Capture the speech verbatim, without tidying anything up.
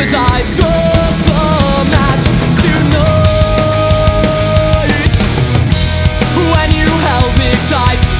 as I struck the match tonight. When you held me tight